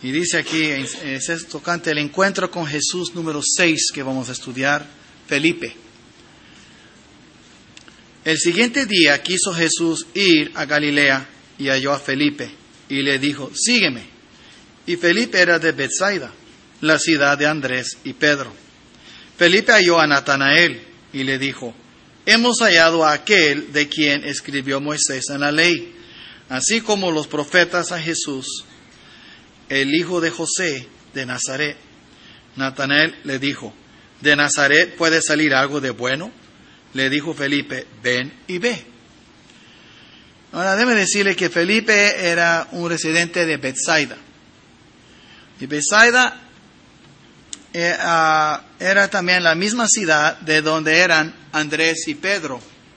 Y dice aquí, es tocante el encuentro con Jesús número 6 que vamos a estudiar, Felipe. El siguiente día quiso Jesús ir a Galilea y halló a Felipe y le dijo, sígueme. Y Felipe era de Betsaida, la ciudad de Andrés y Pedro. Felipe halló a Natanael y le dijo, hemos hallado a aquel de quien escribió Moisés en la ley, así como los profetas, a Jesús, el hijo de José de Nazaret. Natanael le dijo, ¿de Nazaret puede salir algo de bueno? Le dijo Felipe, ven y ve. Ahora déjeme decirle que Felipe era un residente de Betsaida. Y Betsaida era también la misma ciudad de donde eran Andrés y Pedro.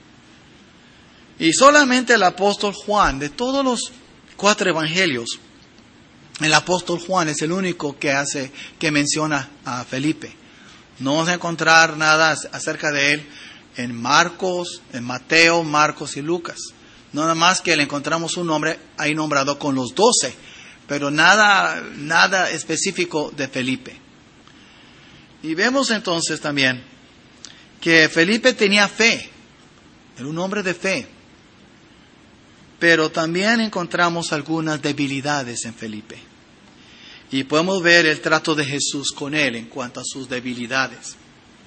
Y solamente el apóstol Juan, de todos los 4 evangelios, el apóstol Juan es el único que menciona a Felipe. No vamos a encontrar nada acerca de él en Marcos, en Mateo, Marcos y Lucas. Nada más que le encontramos un nombre ahí nombrado con los 12, pero nada específico de Felipe. Y vemos entonces también que Felipe tenía fe, era un hombre de fe, pero también encontramos algunas debilidades en Felipe. Y podemos ver el trato de Jesús con él en cuanto a sus debilidades.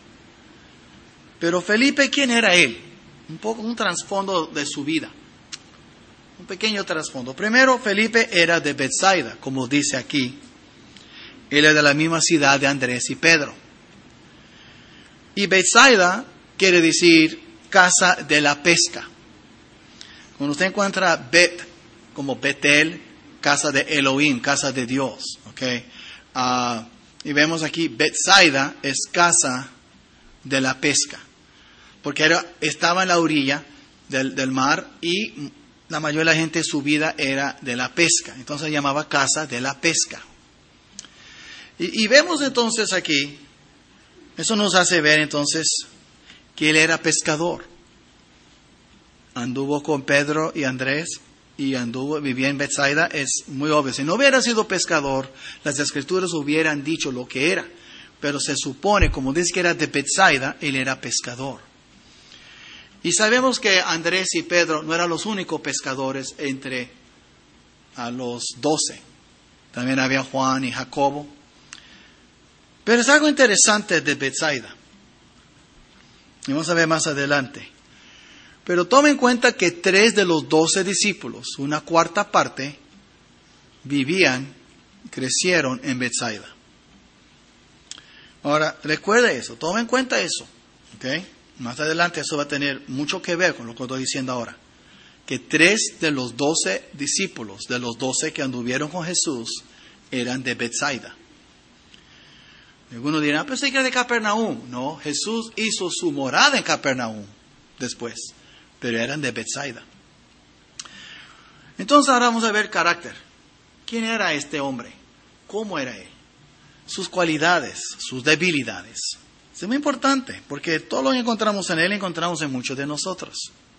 Pero Felipe, ¿quién era él? Un trasfondo de su vida. Un pequeño trasfondo. Primero, Felipe era de Betsaida, como dice aquí. Él era de la misma ciudad de Andrés y Pedro. Y Betsaida quiere decir casa de la pesca. Cuando usted encuentra Bet, como Betel, casa de Elohim, casa de Dios. ¿Okay? Y vemos aquí, Betsaida es casa de la pesca. Porque estaba en la orilla del mar y la mayoría de la gente su vida era de la pesca. Entonces se llamaba casa de la pesca. Y vemos entonces aquí, eso nos hace ver entonces que él era pescador. Anduvo con Pedro y Andrés y vivía en Betsaida, es muy obvio. Si no hubiera sido pescador, las escrituras hubieran dicho lo que era. Pero se supone, como dice que era de Betsaida, él era pescador. Y sabemos que Andrés y Pedro no eran los únicos pescadores entre los 12. También había Juan y Jacobo. Pero es algo interesante de Betsaida. Y vamos a ver más adelante. Pero tome en cuenta que 3 de los 12 discípulos, una cuarta parte, crecieron en Betsaida. Ahora, recuerde eso, tome en cuenta eso. ¿Okay? Más adelante eso va a tener mucho que ver con lo que estoy diciendo ahora. Que 3 de los 12 discípulos, de los 12 que anduvieron con Jesús, eran de Betsaida. Algunos dirán, pues sí que es de Capernaum. No, Jesús hizo su morada en Capernaum después, pero eran de Betsaida. Entonces ahora vamos a ver carácter. ¿Quién era este hombre? ¿Cómo era él? Sus cualidades, sus debilidades. Es muy importante, porque todo lo que encontramos en él, encontramos en muchos de nosotros.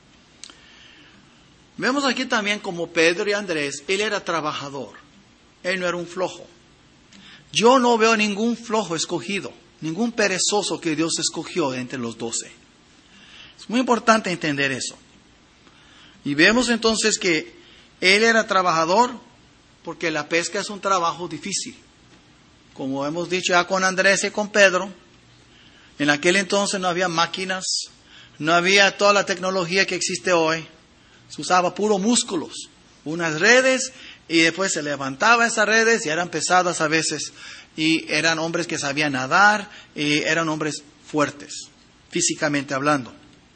Vemos aquí también como Pedro y Andrés, él era trabajador. Él no era un flojo. Yo no veo ningún flojo escogido, ningún perezoso que Dios escogió entre los 12. Es muy importante entender eso. Y vemos entonces que él era trabajador, porque la pesca es un trabajo difícil. Como hemos dicho ya con Andrés y con Pedro, en aquel entonces no había máquinas, no había toda la tecnología que existe hoy. Se usaba puro músculos, unas redes, y después se levantaba esas redes y eran pesadas a veces. Y eran hombres que sabían nadar y eran hombres fuertes, físicamente hablando.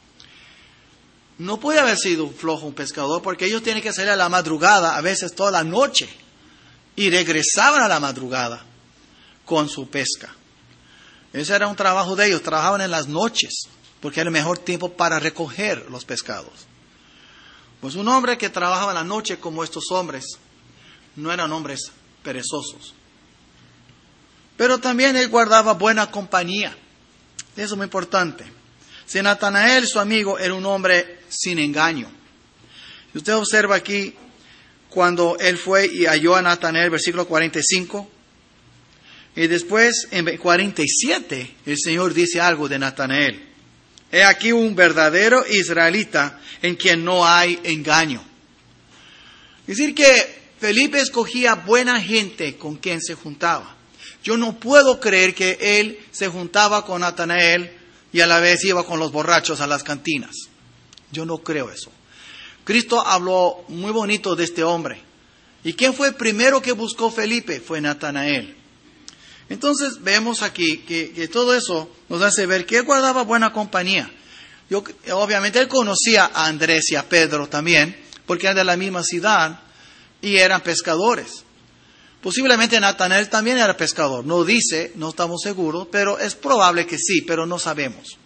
No puede haber sido un flojo un pescador, porque ellos tienen que salir a la madrugada, a veces toda la noche, y regresaban a la madrugada con su pesca. Ese era un trabajo de ellos, trabajaban en las noches, porque era el mejor tiempo para recoger los pescados. Pues un hombre que trabajaba en la noche como estos hombres, no eran hombres perezosos. Pero también él guardaba buena compañía. Eso es muy importante. Si Natanael, su amigo, era un hombre sin engaño. Si usted observa aquí, cuando él fue y halló a Natanael, versículo 45. Y después, en 47, el Señor dice algo de Natanael. He aquí un verdadero israelita en quien no hay engaño. Es decir que Felipe escogía buena gente con quien se juntaba. Yo no puedo creer que él se juntaba con Natanael y a la vez iba con los borrachos a las cantinas. Yo no creo eso. Cristo habló muy bonito de este hombre. ¿Y quién fue el primero que buscó Felipe? Fue Natanael. Entonces vemos aquí que todo eso nos hace ver que él guardaba buena compañía. Obviamente él conocía a Andrés y a Pedro también, porque eran de la misma ciudad y eran pescadores. Posiblemente Natanael también era pescador. No dice, no estamos seguros, pero es probable que sí, pero no sabemos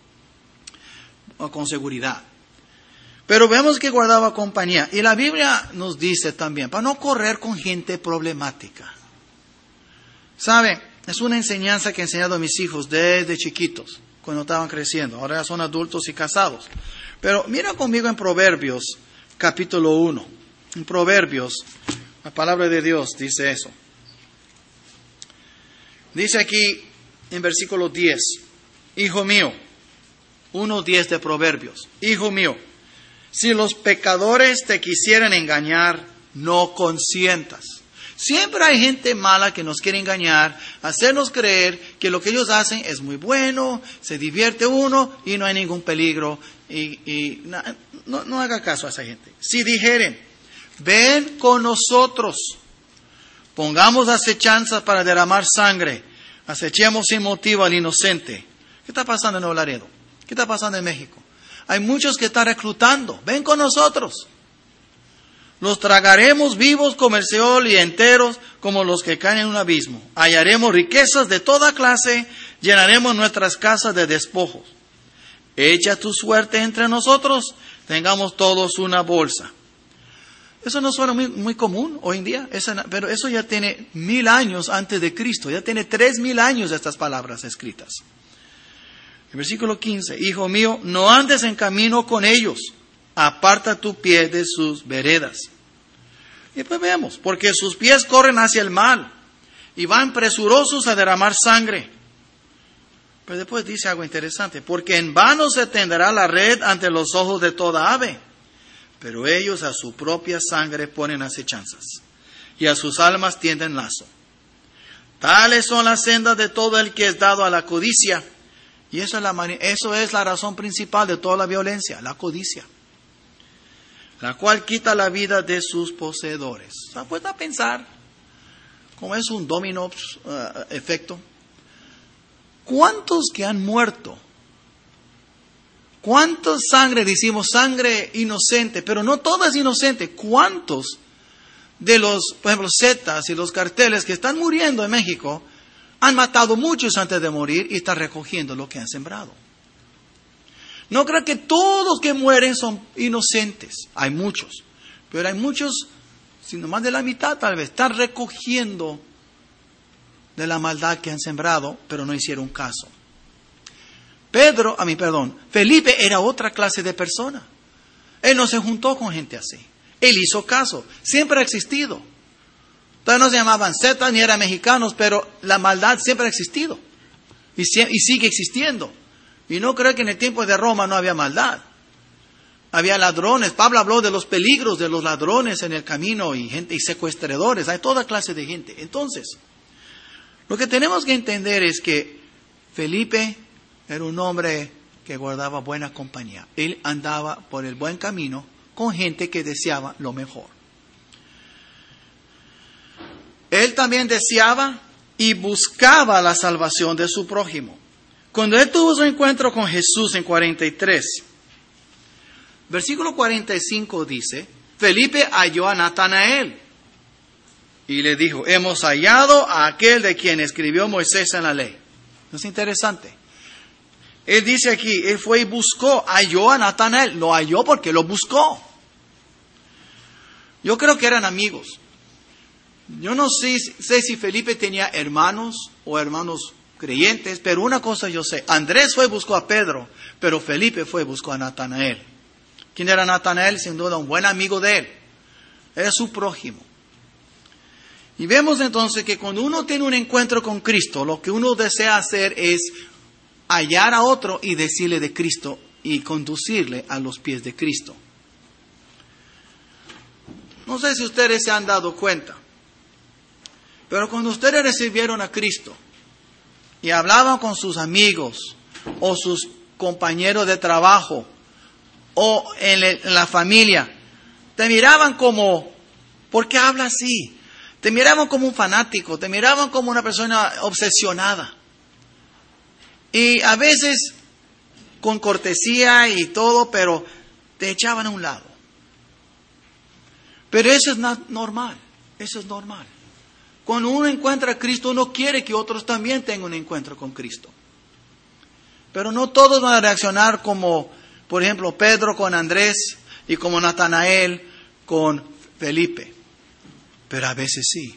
con seguridad. Pero vemos que guardaba compañía. Y la Biblia nos dice también, para no correr con gente problemática. ¿Sabe? Es una enseñanza que he enseñado a mis hijos desde chiquitos, cuando estaban creciendo. Ahora ya son adultos y casados. Pero mira conmigo en Proverbios, capítulo 1. En Proverbios, la palabra de Dios dice eso. Dice aquí en versículo 10, Hijo mío, 1:10 de Proverbios. Hijo mío, si los pecadores te quisieran engañar, no consientas. Siempre hay gente mala que nos quiere engañar, hacernos creer que lo que ellos hacen es muy bueno, se divierte uno y no hay ningún peligro. No haga caso a esa gente. Si dijeren, ven con nosotros, pongamos acechanzas para derramar sangre, acechemos sin motivo al inocente. ¿Qué está pasando en Nuevo Laredo? ¿Qué está pasando en México? Hay muchos que están reclutando. Ven con nosotros. Los tragaremos vivos como el Seol y enteros como los que caen en un abismo. Hallaremos riquezas de toda clase, llenaremos nuestras casas de despojos. Echa tu suerte entre nosotros, tengamos todos una bolsa. Eso no suena muy común hoy en día, pero eso ya tiene 1000 años antes de Cristo, ya tiene 3000 años estas palabras escritas. El versículo 15, Hijo mío, no andes en camino con ellos. Aparta tu pie de sus veredas. Y pues vemos, porque sus pies corren hacia el mal y van presurosos a derramar sangre. Pero después dice algo interesante, porque en vano se tenderá la red ante los ojos de toda ave, pero ellos a su propia sangre ponen acechanzas y a sus almas tienden lazo. Tales son las sendas de todo el que es dado a la codicia, y eso es la razón principal de toda la violencia, la codicia, la cual quita la vida de sus poseedores. O sea, puede pensar, como es un dominó efecto, ¿cuántos que han muerto? ¿Cuántos sangre, decimos sangre inocente, pero no toda es inocente? ¿Cuántos de los, por ejemplo, zetas y los carteles que están muriendo en México han matado muchos antes de morir y están recogiendo lo que han sembrado? No creo que todos los que mueren son inocentes. Hay muchos. Pero hay muchos, sino más de la mitad tal vez, están recogiendo de la maldad que han sembrado, pero no hicieron caso. Felipe era otra clase de persona. Él no se juntó con gente así. Él hizo caso. Siempre ha existido. Todavía no se llamaban zetas ni eran mexicanos, pero la maldad siempre ha existido. Y sigue existiendo. Y no creo que en el tiempo de Roma no había maldad. Había ladrones. Pablo habló de los peligros de los ladrones en el camino y gente y secuestradores. Hay toda clase de gente. Entonces, lo que tenemos que entender es que Felipe era un hombre que guardaba buena compañía. Él andaba por el buen camino con gente que deseaba lo mejor. Él también deseaba y buscaba la salvación de su prójimo. Cuando él tuvo su encuentro con Jesús en 43, versículo 45 dice, Felipe halló a Natanael y le dijo, hemos hallado a aquel de quien escribió Moisés en la ley. ¿No es interesante? Él dice aquí, él fue y buscó, halló a Natanael, lo halló porque lo buscó. Yo creo que eran amigos. Yo no sé si Felipe tenía hermanos o hermanos creyentes, pero una cosa yo sé, Andrés fue y buscó a Pedro, pero Felipe fue y buscó a Natanael. ¿Quién era Natanael? Sin duda un buen amigo de él. era su prójimo. Y vemos entonces que cuando uno tiene un encuentro con Cristo, lo que uno desea hacer es hallar a otro y decirle de Cristo y conducirle a los pies de Cristo. No sé si ustedes se han dado cuenta, pero cuando ustedes recibieron a Cristo y hablaban con sus amigos o sus compañeros de trabajo o en la familia, te miraban como, ¿por qué habla así? Te miraban como un fanático, te miraban como una persona obsesionada. Y a veces con cortesía y todo, pero te echaban a un lado. Pero eso es normal, eso es normal. Cuando uno encuentra a Cristo, uno quiere que otros también tengan un encuentro con Cristo. Pero no todos van a reaccionar como, por ejemplo, Pedro con Andrés y como Natanael con Felipe. Pero a veces sí.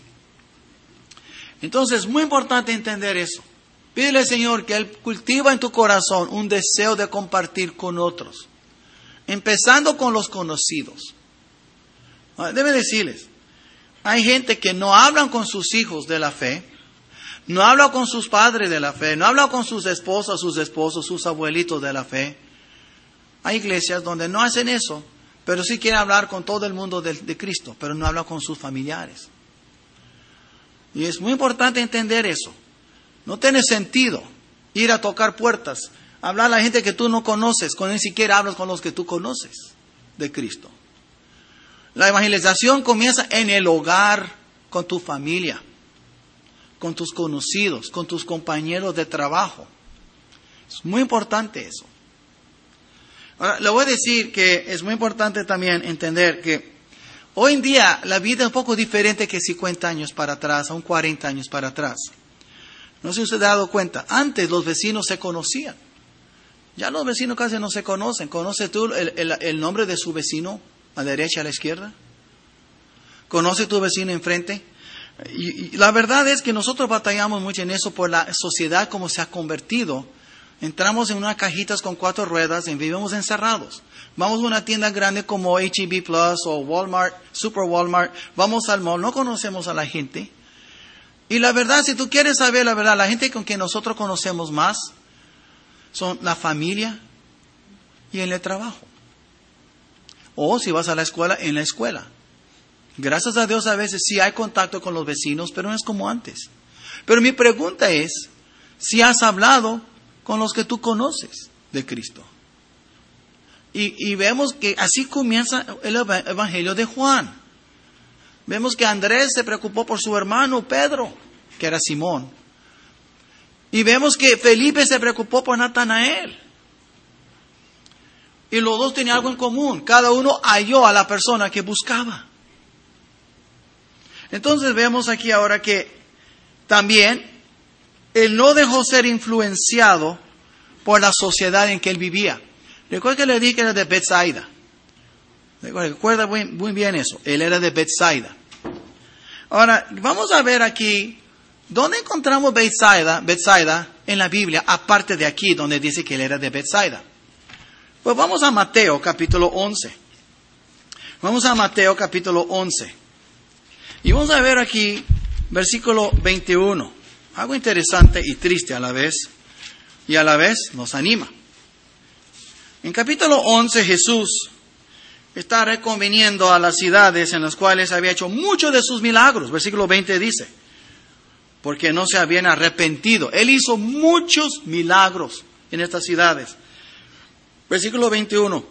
Entonces es muy importante entender eso. Pídele al Señor que Él cultiva en tu corazón un deseo de compartir con otros. Empezando con los conocidos. Debe decirles, hay gente que no hablan con sus hijos de la fe, no hablan con sus padres de la fe, no hablan con sus esposas, sus esposos, sus abuelitos de la fe. Hay iglesias donde no hacen eso, pero sí quieren hablar con todo el mundo de Cristo, pero no hablan con sus familiares. Y es muy importante entender eso. No tiene sentido ir a tocar puertas, hablar a la gente que tú no conoces, cuando ni siquiera hablas con los que tú conoces de Cristo. La evangelización comienza en el hogar, con tu familia, con tus conocidos, con tus compañeros de trabajo. Es muy importante eso. Ahora, le voy a decir que es muy importante también entender que hoy en día la vida es un poco diferente que 50 años para atrás, aún 40 años para atrás. No sé si usted ha dado cuenta, antes los vecinos se conocían. Ya los vecinos casi no se conocen. ¿Conoces tú el nombre de su vecino a la derecha, a la izquierda? ¿Conoce tu vecino enfrente? Y la verdad es que nosotros batallamos mucho en eso por la sociedad como se ha convertido. Entramos en unas cajitas con 4 ruedas y vivimos encerrados. Vamos a una tienda grande como H-E-B Plus o Walmart, Super Walmart. Vamos al mall, no conocemos a la gente. Y la verdad, si tú quieres saber la verdad, la gente con quien nosotros conocemos más son la familia y en el trabajo. O si vas a la escuela, en la escuela. Gracias a Dios a veces sí hay contacto con los vecinos, pero no es como antes. Pero mi pregunta es, si has hablado con los que tú conoces de Cristo. Y vemos que así comienza el Evangelio de Juan. Vemos que Andrés se preocupó por su hermano Pedro, que era Simón. Y vemos que Felipe se preocupó por Natanael. Y los dos tenían algo en común. Cada uno halló a la persona que buscaba. Entonces vemos aquí ahora que también él no dejó ser influenciado por la sociedad en que él vivía. Recuerda que le dije que era de Bethsaida. Recuerda muy bien eso. Él era de Bethsaida. Ahora, vamos a ver aquí, ¿dónde encontramos Bethsaida en la Biblia, aparte de aquí, donde dice que él era de Bethsaida? Pues vamos a Mateo, capítulo 11. Vamos a Mateo, capítulo 11. Y vamos a ver aquí, versículo 21. Algo interesante y triste a la vez. Y a la vez nos anima. En capítulo 11, Jesús está reconviniendo a las ciudades en las cuales había hecho muchos de sus milagros. Versículo 20 dice, porque no se habían arrepentido. Él hizo muchos milagros en estas ciudades. Versículo 21.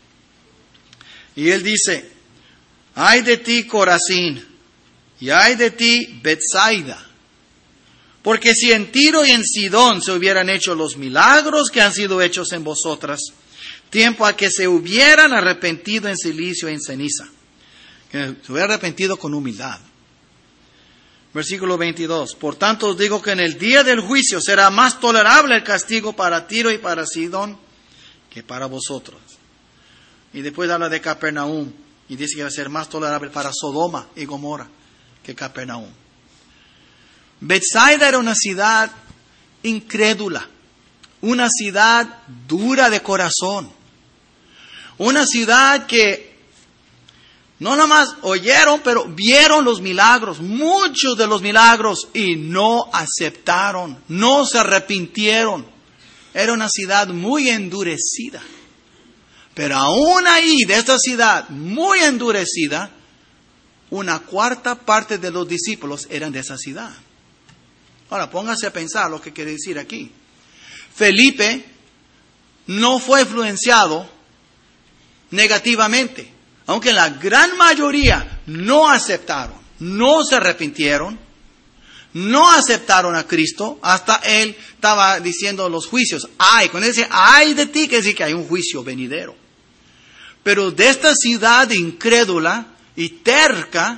Y él dice, ay de ti, Corazín, y ay de ti, Bethsaida. Porque si en Tiro y en Sidón se hubieran hecho los milagros que han sido hechos en vosotras, tiempo a que se hubieran arrepentido en silicio y en ceniza. Que se hubiera arrepentido con humildad. Versículo 22. Por tanto os digo que en el día del juicio será más tolerable el castigo para Tiro y para Sidón que para vosotros. Y después habla de Capernaum y dice que va a ser más tolerable para Sodoma y Gomorra que Capernaum. Bethsaida era una ciudad incrédula, una ciudad dura de corazón, una ciudad que No nada más oyeron, pero vieron los milagros, muchos de los milagros, y no aceptaron, no se arrepintieron. Era una ciudad muy endurecida. Pero aún ahí, de esta ciudad muy endurecida, una cuarta parte de los discípulos eran de esa ciudad. Ahora, póngase a pensar lo que quiere decir aquí. Felipe no fue influenciado negativamente, aunque la gran mayoría no aceptaron, no se arrepintieron, no aceptaron a Cristo. Hasta él estaba diciendo los juicios. Ay, cuando dice, ay de ti, quiere decir que hay un juicio venidero. Pero de esta ciudad incrédula y terca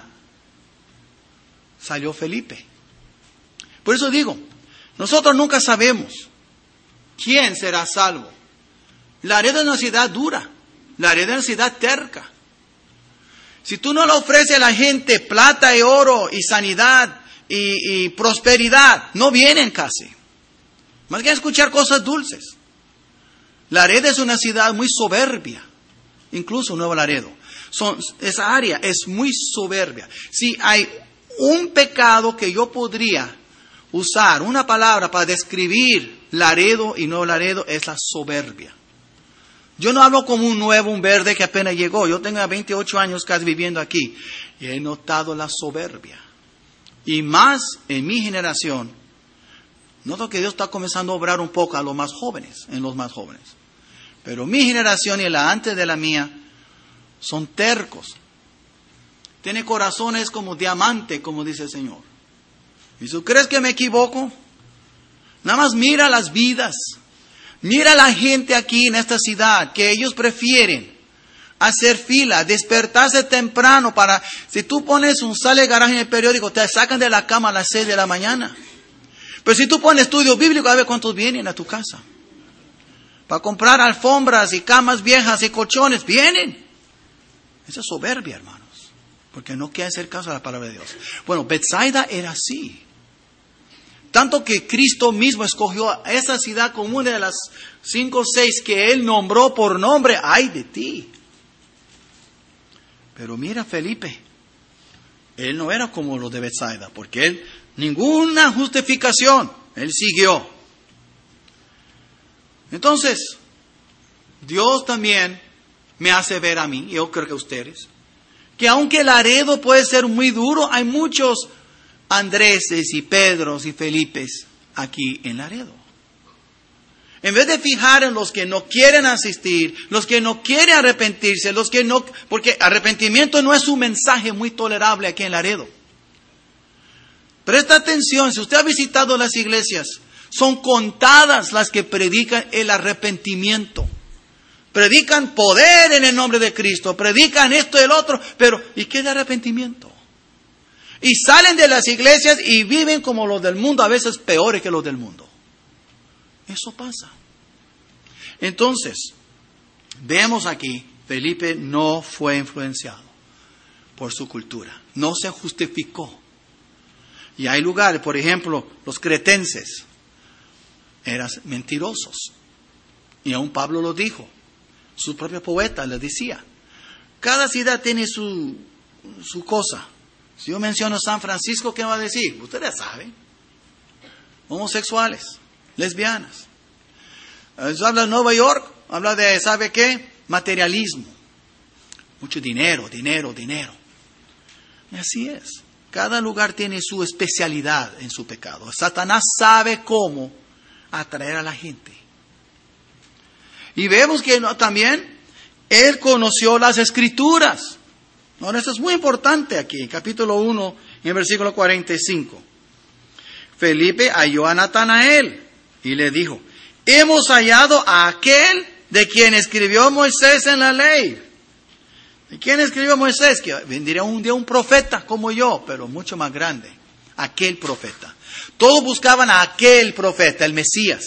salió Felipe. Por eso digo, nosotros nunca sabemos quién será salvo. Laredo es una ciudad dura, Laredo es una ciudad terca. Si tú no le ofreces a la gente plata y oro y sanidad y prosperidad, no vienen casi. Más que escuchar cosas dulces. Laredo es una ciudad muy soberbia. Incluso Nuevo Laredo. Esa área es muy soberbia. Si hay un pecado que yo podría usar, una palabra para describir Laredo y Nuevo Laredo, es la soberbia. Yo no hablo como un verde que apenas llegó. Yo tengo 28 años casi viviendo aquí. Y he notado la soberbia. Y más en mi generación, noto que Dios está comenzando a obrar un poco en los más jóvenes. Pero mi generación y la antes de la mía son tercos. Tiene corazones como diamante, como dice el Señor. ¿Y tú crees que me equivoco? Nada más mira las vidas. Mira la gente aquí en esta ciudad, que ellos prefieren hacer fila, despertarse temprano para... Si tú pones un sale de garaje en el periódico, te sacan de la cama a las 6 de la mañana. Pero si tú pones estudio bíblico, a ver cuántos vienen a tu casa. Para comprar alfombras y camas viejas y colchones, vienen. Esa es soberbia, hermanos. Porque no quieren hacer caso a la palabra de Dios. Bueno, Bethsaida era así. Tanto que Cristo mismo escogió a esa ciudad como una de las 5 o 6 que Él nombró por nombre. ¡Ay de ti! Pero mira Felipe. Él no era como los de Bethsaida. Porque él, ninguna justificación. Él siguió. Entonces, Dios también me hace ver a mí, yo creo que a ustedes, que aunque Laredo puede ser muy duro, hay muchos Andréses y Pedros y Felipes aquí en Laredo. En vez de fijar en los que no quieren asistir, los que no quieren arrepentirse, porque arrepentimiento no es un mensaje muy tolerable aquí en Laredo. Presta atención, si usted ha visitado las iglesias, son contadas las que predican el arrepentimiento. Predican poder en el nombre de Cristo. Predican esto y el otro. Pero, ¿y qué es arrepentimiento? Y salen de las iglesias y viven como los del mundo. A veces peores que los del mundo. Eso pasa. Entonces, vemos aquí, Felipe no fue influenciado por su cultura. No se justificó. Y hay lugares, por ejemplo, los cretenses. Eran mentirosos. Y aún Pablo lo dijo. Su propio poeta le decía. Cada ciudad tiene su cosa. Si yo menciono San Francisco, ¿qué va a decir? Ustedes saben. Homosexuales, lesbianas. Habla de Nueva York, habla de, ¿sabe qué? Materialismo. Mucho dinero. Y así es. Cada lugar tiene su especialidad en su pecado. Satanás sabe cómo atraer a la gente. Y vemos que también él conoció las Escrituras. Ahora, esto es muy importante aquí, capítulo 1, en el versículo 45. Felipe halló a Natanael y le dijo, hemos hallado a aquel de quien escribió Moisés en la ley. ¿De quién escribió Moisés? Que vendría un día un profeta como yo, pero mucho más grande. Aquel profeta. Todos buscaban a aquel profeta, el Mesías.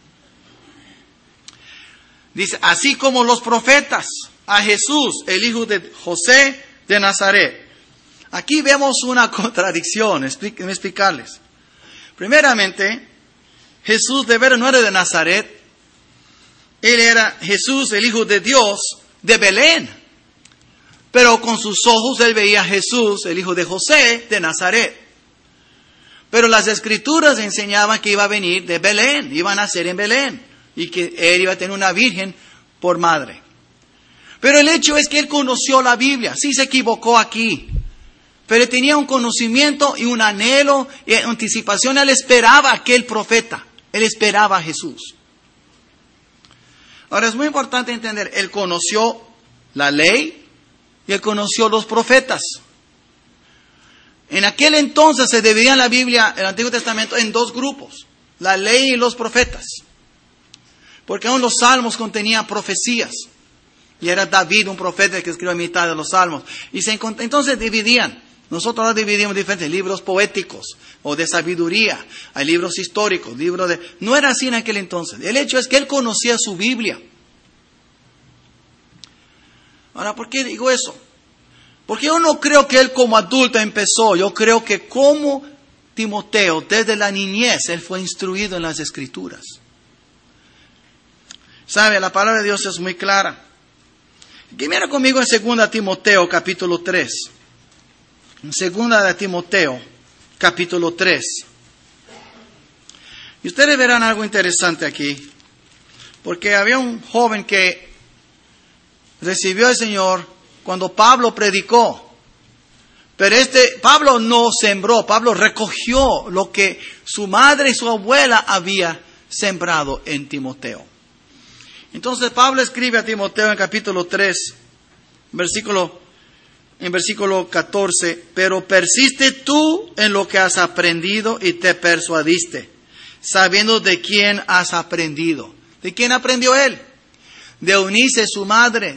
Dice, así como los profetas, a Jesús, el hijo de José de Nazaret. Aquí vemos una contradicción, déjenme explicarles. Primeramente, Jesús de veras no era de Nazaret. Él era Jesús, el hijo de Dios, de Belén. Pero con sus ojos él veía a Jesús, el hijo de José, de Nazaret. Pero las Escrituras enseñaban que iba a venir de Belén, iba a nacer en Belén, y que él iba a tener una virgen por madre. Pero el hecho es que él conoció la Biblia, sí se equivocó aquí, pero tenía un conocimiento y un anhelo y anticipación. Él esperaba a aquel profeta, él esperaba a Jesús. Ahora es muy importante entender, él conoció la ley y él conoció los profetas. En aquel entonces se dividía la Biblia, el Antiguo Testamento, en dos grupos, la ley y los profetas. Porque aún los salmos contenían profecías. Y era David, un profeta que escribió a mitad de los salmos. Entonces dividían. Nosotros ahora dividimos diferentes libros poéticos o de sabiduría. Hay libros históricos, No era así en aquel entonces. El hecho es que él conocía su Biblia. Ahora, ¿por qué digo eso? Porque yo no creo que él como adulto empezó. Yo creo que como Timoteo, desde la niñez, él fue instruido en las Escrituras. ¿Sabe? La palabra de Dios es muy clara. Y mira conmigo en 2 Timoteo, capítulo 3. En 2 Timoteo, capítulo 3. Y ustedes verán algo interesante aquí. Porque había un joven que recibió al Señor cuando Pablo predicó. Pero Pablo no sembró, Pablo recogió lo que su madre y su abuela había sembrado en Timoteo. Entonces Pablo escribe a Timoteo en capítulo 3, en versículo 14, pero persiste tú en lo que has aprendido y te persuadiste, sabiendo de quién has aprendido. ¿De quién aprendió él? De Eunice, su madre,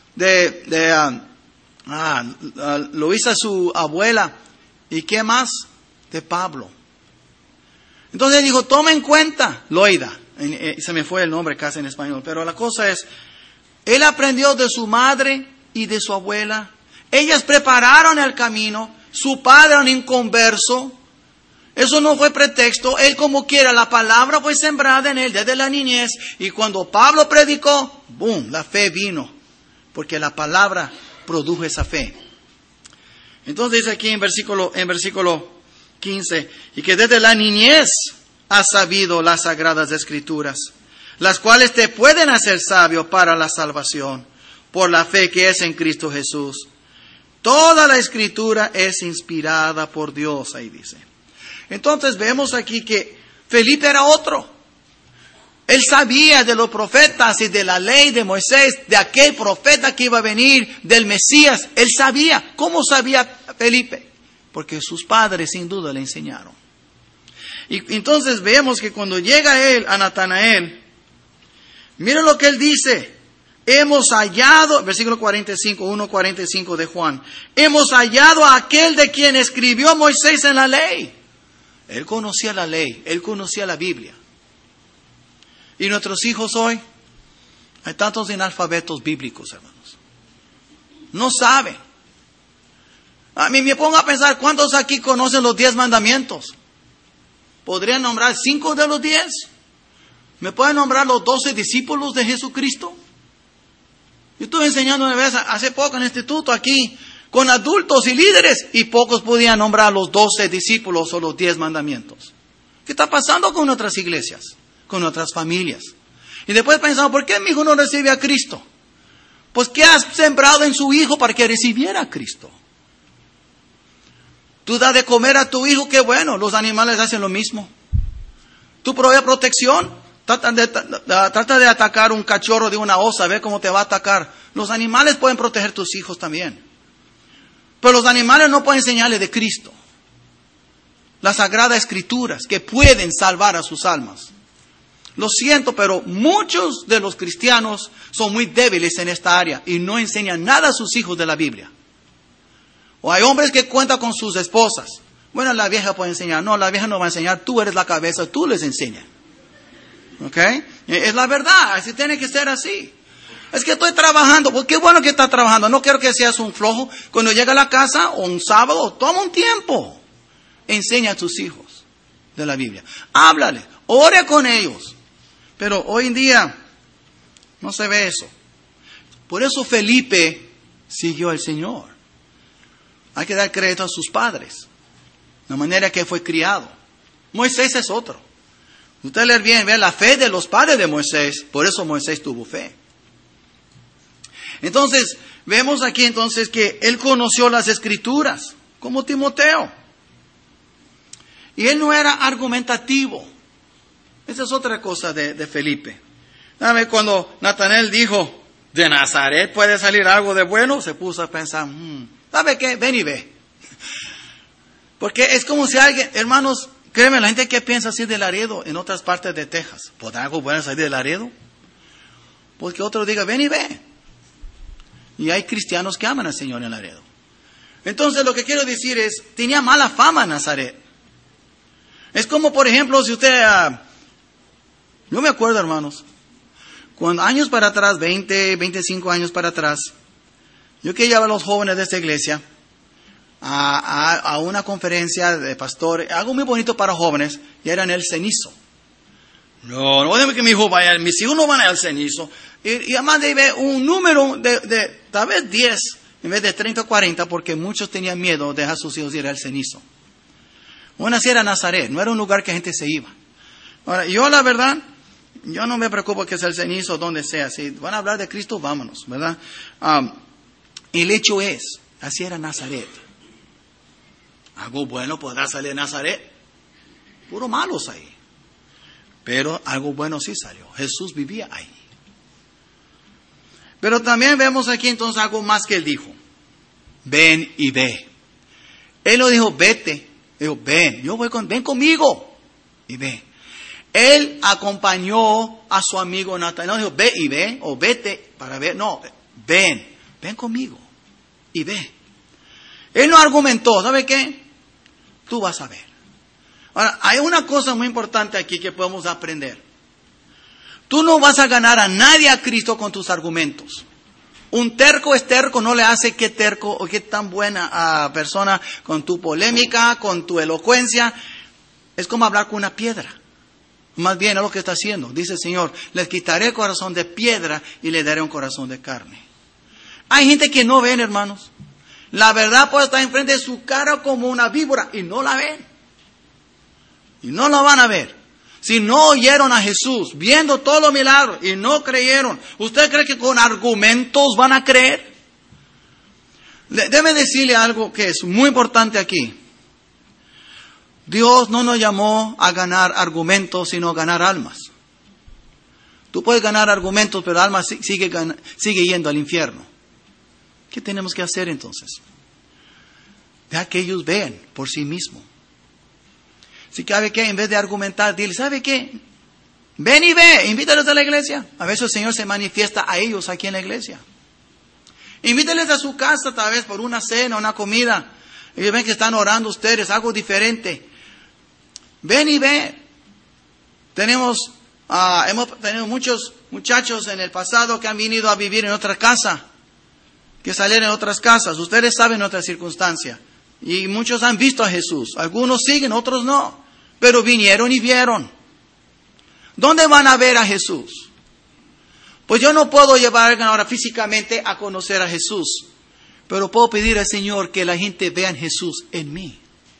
Luisa, su abuela, ¿y qué más? De Pablo. Entonces él dijo, toma en cuenta, Loida. Se me fue el nombre casi en español, pero la cosa es, él aprendió de su madre y de su abuela. Ellas prepararon el camino, su padre era un inconverso. Eso no fue pretexto, él como quiera, la palabra fue sembrada en él desde la niñez, y cuando Pablo predicó, ¡boom!, la fe vino, porque la palabra produjo esa fe. Entonces dice aquí en versículo 15, y que desde la niñez has sabido las sagradas Escrituras, las cuales te pueden hacer sabio para la salvación, por la fe que es en Cristo Jesús. Toda la Escritura es inspirada por Dios, ahí dice. Entonces vemos aquí que Felipe era otro. Él sabía de los profetas y de la ley de Moisés, de aquel profeta que iba a venir, del Mesías. Él sabía. ¿Cómo sabía Felipe? Porque sus padres sin duda le enseñaron. Y entonces vemos que cuando llega él a Natanael, mira lo que él dice. Hemos hallado, versículo 45, 1:45 de Juan. Hemos hallado a aquel de quien escribió Moisés en la ley. Él conocía la ley, él conocía la Biblia. Y nuestros hijos hoy, hay tantos analfabetos bíblicos, hermanos. No saben. A mí me pongo a pensar, ¿cuántos aquí conocen los 10 mandamientos? ¿Podrían nombrar 5 de los 10? ¿Me pueden nombrar los 12 discípulos de Jesucristo? Yo estuve enseñando una vez hace poco en el instituto aquí con adultos y líderes y pocos podían nombrar los 12 discípulos o los 10 mandamientos. ¿Qué está pasando con nuestras iglesias? Con nuestras familias. Y después pensamos, ¿por qué mi hijo no recibe a Cristo? Pues ¿qué has sembrado en su hijo para que recibiera a Cristo? Tú das de comer a tu hijo, qué bueno, los animales hacen lo mismo. Tú provees protección, trata de atacar un cachorro de una osa, a ver cómo te va a atacar. Los animales pueden proteger tus hijos también. Pero los animales no pueden enseñarle de Cristo. Las sagradas Escrituras que pueden salvar a sus almas. Lo siento, pero muchos de los cristianos son muy débiles en esta área y no enseñan nada a sus hijos de la Biblia. O hay hombres que cuentan con sus esposas. Bueno, la vieja puede enseñar. No, la vieja no va a enseñar. Tú eres la cabeza, tú les enseñas. ¿Ok? Es la verdad, así tiene que ser así. Es que estoy trabajando. Pues qué bueno que estás trabajando. No quiero que seas un flojo. Cuando llega a la casa o un sábado, toma un tiempo. Enseña a tus hijos de la Biblia. Háblale, ore con ellos. Pero hoy en día no se ve eso. Por eso Felipe siguió al Señor. Hay que dar crédito a sus padres, la manera que fue criado. Moisés es otro. Usted lee bien, ve la fe de los padres de Moisés, por eso Moisés tuvo fe. Entonces, vemos aquí entonces que él conoció las Escrituras, como Timoteo. Y él no era argumentativo. Esa es otra cosa de Felipe. ¿Sabe? Cuando Natanael dijo, ¿de Nazaret puede salir algo de bueno? Se puso a pensar, ¿sabe qué? Ven y ve. Porque es como si alguien, hermanos, créeme, la gente que piensa así de Laredo en otras partes de Texas, ¿podrá algo bueno salir de Laredo? Porque otro diga, ven y ve. Y hay cristianos que aman al Señor en Laredo. Entonces lo que quiero decir es, tenía mala fama Nazaret. Es como, por ejemplo, si usted, yo me acuerdo, hermanos, cuando años para atrás, 20, 25 años para atrás, yo que llevaba a los jóvenes de esta iglesia a una conferencia de pastor, algo muy bonito para jóvenes, y era en el Cenizo. No déjame que mis hijos no van al Cenizo. Y además debe un número de tal vez 10 en vez de 30 o 40, porque muchos tenían miedo de dejar a sus hijos ir al Cenizo. Bueno, así era Nazaret, no era un lugar que gente se iba. Ahora, yo la verdad, yo no me preocupo que sea el Cenizo, donde sea. Si van a hablar de Cristo, vámonos, ¿verdad? El hecho es, así era Nazaret. Algo bueno podrá salir de Nazaret. Puro malos ahí. Pero algo bueno sí salió. Jesús vivía ahí. Pero también vemos aquí entonces algo más que él dijo. Ven y ve. Él no dijo vete. Dijo ven, ven conmigo y ve. Él acompañó a su amigo Natanael. No dijo ve y ve o vete para ver. No, ven conmigo y ve. Él no argumentó. ¿Sabe qué? Tú vas a ver. Ahora, hay una cosa muy importante aquí que podemos aprender. Tú no vas a ganar a nadie a Cristo con tus argumentos. Un terco es terco, no le hace qué terco o qué tan buena persona con tu polémica, con tu elocuencia. Es como hablar con una piedra. Más bien es lo que está haciendo. Dice el Señor, les quitaré el corazón de piedra y le daré un corazón de carne. Hay gente que no ven, hermanos. La verdad puede estar enfrente de su cara como una víbora y no la ven. Y no la van a ver. Si no oyeron a Jesús, viendo todos los milagros y no creyeron, ¿usted cree que con argumentos van a creer? Debe decirle algo que es muy importante aquí. Dios no nos llamó a ganar argumentos, sino a ganar almas. Tú puedes ganar argumentos, pero el alma sigue yendo al infierno. ¿Qué tenemos que hacer entonces? Deja que ellos vean por sí mismos. Si cabe que en vez de argumentar, dile, ¿sabe qué? Ven y ve, invítalos a la iglesia. A veces el Señor se manifiesta a ellos aquí en la iglesia. Invíteles a su casa tal vez por una cena, una comida. Ellos ven que están orando ustedes, algo diferente. Ven y ve. Hemos tenido muchos muchachos en el pasado que han venido a vivir en otra casa, que salieron en otras casas. Ustedes saben otras circunstancias. Y muchos han visto a Jesús. Algunos siguen, otros no. Pero vinieron y vieron. ¿Dónde van a ver a Jesús? Pues yo no puedo llevar a alguien ahora físicamente a conocer a Jesús. Pero puedo pedir al Señor que la gente vea a Jesús en mí.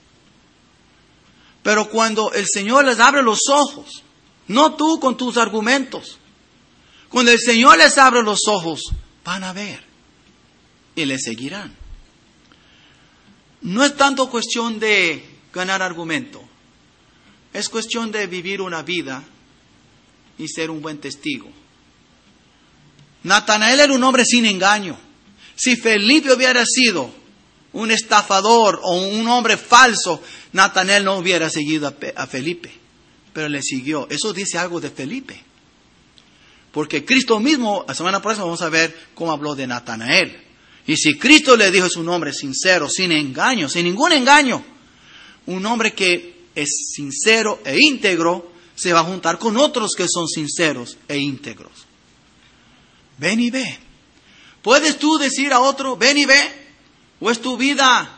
Pero cuando el Señor les abre los ojos, no tú con tus argumentos. Cuando el Señor les abre los ojos, van a ver. Y les seguirán. No es tanto cuestión de ganar argumento. Es cuestión de vivir una vida y ser un buen testigo. Natanael era un hombre sin engaño. Si Felipe hubiera sido un estafador o un hombre falso, Natanael no hubiera seguido a Felipe. Pero le siguió. Eso dice algo de Felipe. Porque Cristo mismo, la semana próxima vamos a ver cómo habló de Natanael. Y si Cristo le dijo es un hombre sincero, sin engaño, sin ningún engaño, un hombre que es sincero e íntegro, se va a juntar con otros que son sinceros e íntegros. Ven y ve. ¿Puedes tú decir a otro, ven y ve? ¿O es tu vida